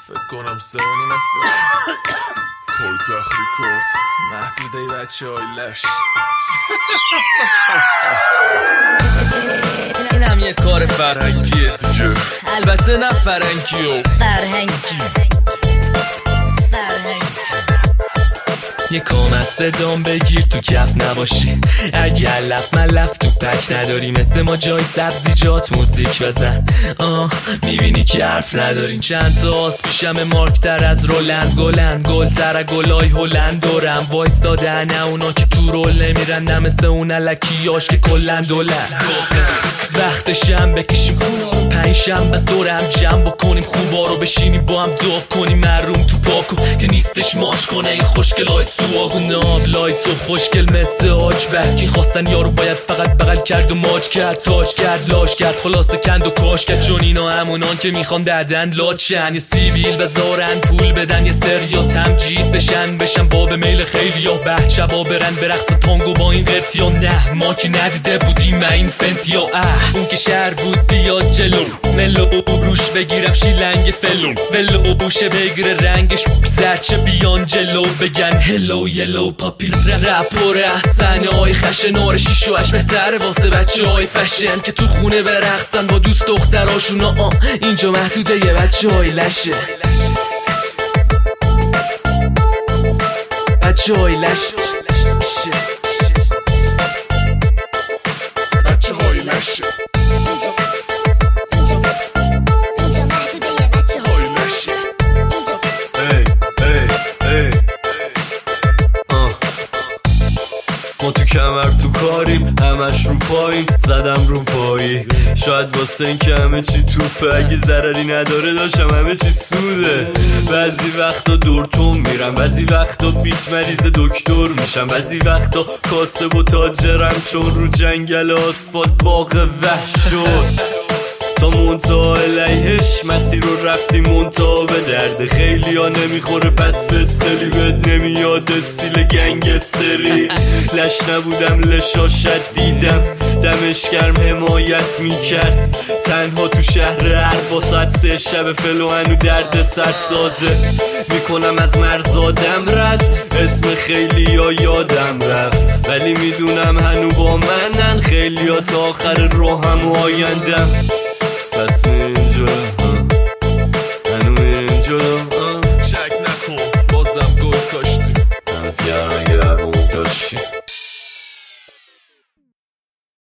فکر کنم سانی مثل پایتخت ریکورد محدوده بچه های لش. اینم یه کار فرهنگیه دیگه، البته نه فرنگی و فرهنگی. یه کام از صدام بگیر تو کف نباشی، اگه علف ملف تو پک نداری مثل ما جای سبزیجات موزیک بزن. میبینی که حرف ندارین. چند تا آس پیشم مارکتر از رولند، گلند گلتر گلای هلند دورم وایستاده. نه اونا که تو رول نمیرن، نه مثل اون علکیاش که کلند دولند. وقتشم بکشیم خونا رو پنج شنبه بس دورم جمع بکنیم، خوبا رو بشینیم با هم دعا کنیم. محروم تو پاکو که نیستش ماش کنه این خوشگلای سواگ و نابلای تو خوشگل مثل آج بکی. خواستن یارو باید فقط بغل کرد و ماج کرد، تاج کرد لاش کرد خلاصه کند و کاش کرد. چون اینا همونان که میخوان بعدن لاچن، یه سیبیل بذارن پول بدن یه سر یا تمجید بشن باب میل خیلی یا به شبا برن برقص تانگو با این قرتی. یا نه ما که ندیده بودیم این فنتی یا اون که شهر بود بیاد جلو ملو روش بگیرم شیلنگ ولو بوشه بگیره رنگش زرچه بیان جلو بگن هلو یلو پاپی. رپور احسن های خشن آره شیشوش بهتره واسه بچه های فشن که تو خونه برقصن با دوست دختراشون. اینجا محدوده یه بچه های لشه، بچه های لشه، بچه های لشه. ما تو کمر تو کاریم همش رو پایین زدم رو پایی. شاید واسه این که همه چی توپه، اگه ضرری نداره داشتم همه چی سوده. بعضی وقتا دورتون میرم، بعضی وقتا بیت مریض دکتر میشم، بعضی وقتا کاسب و تاجرم چون رو جنگل آسفالت باغ وحش شد. تا منتها علیهش مسیر رو رفتیم منتها به درد خیلی ها نمیخوره پس فستلی بهت نمیاد استیل گنگستری. لش نبودم لشاشت دیدم دمش گرم حمایت میکرد تنها تو شهر هر ساعت 3 شب فلو هنو درد سرسازه میکنم از مرزادم رد. اسم خیلی ها یادم رفت ولی میدونم هنو با منن، خیلی ها تا آخر راهم و آیندم. بس میریم جلو هنو میریم جلو